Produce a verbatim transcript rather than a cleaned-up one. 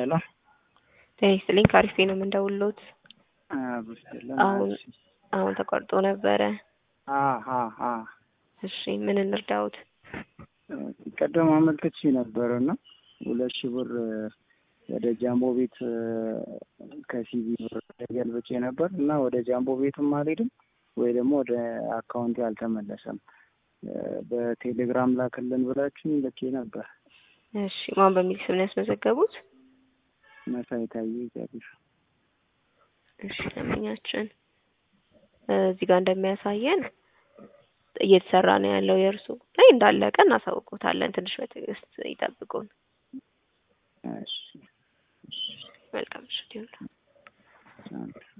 ሄሎ ቴሌስሊንክ አሪፍ ነው እንደውሎት አብስተላ አሁን አሁን ተቆርጦ ነበረ። አሃ አሃ እሺ ምን እንርዳውት? ቀደም አመልክቼ ነበርና ሁለት ሺህ ብር ወደ ጃምቦ ቤት ከሲቪ ብር ገልብጬ ነበር እና ወደ ጃምቦ ቤትም አልሄድም ወይ ደግሞ ወደ አካውንቴ አልተመለሰም። በቴሌግራም ላክልን ብላችሁ ልኬ ነበር። እሺ ማን በሚል ስም ነው ያስመዘገቡት? መሳይ ታዬ ጃቢር። እሺ ለምኛችን እዚህ ጋር እንደሚያሳየን እየተሰራ ነው ያለው የእርሱ ላይ እንዳለቀ እናሳውቁታለን። ትንሽ በትዕግስት ይጠብቁን። እሺ መልካም ምሽት ይሁን።